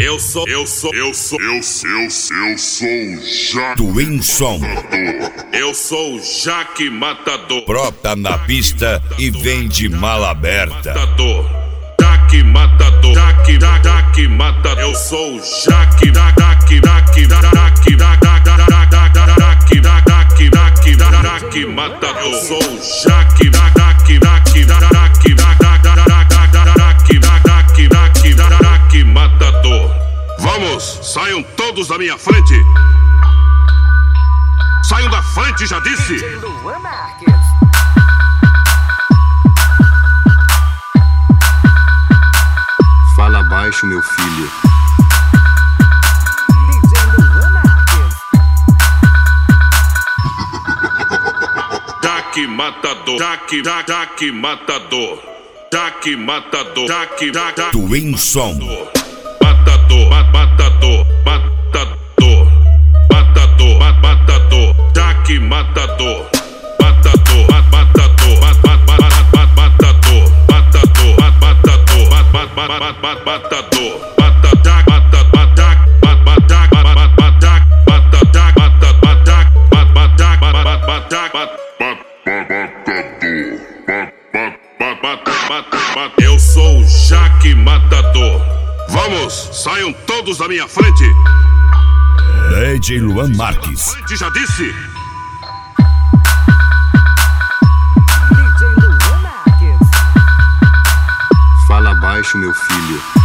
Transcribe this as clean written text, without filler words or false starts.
Eu sou Twinson. Eu sou o Jaque Matador. Brota na pista e vem de mala aberta. Jaque Matador. Jaque Matador. Eu sou o Jaque Matador. Eu sou o Jaque Matador. Vamos, saiam todos da minha frente. Saiam da frente, já disse. DJ Luan Marques. Fala baixo, meu filho. DJ Luan Marques. Jaque Matador. Jaque Matador. Jaque Matador. Jaque Twinson. Matador. Jaque Matador. Eu sou o Jaque Matador. Vamos, saiam todos da minha frente. DJ Luan Marques. Frente, já disse. DJ Luan Marques. Fala baixo, meu filho.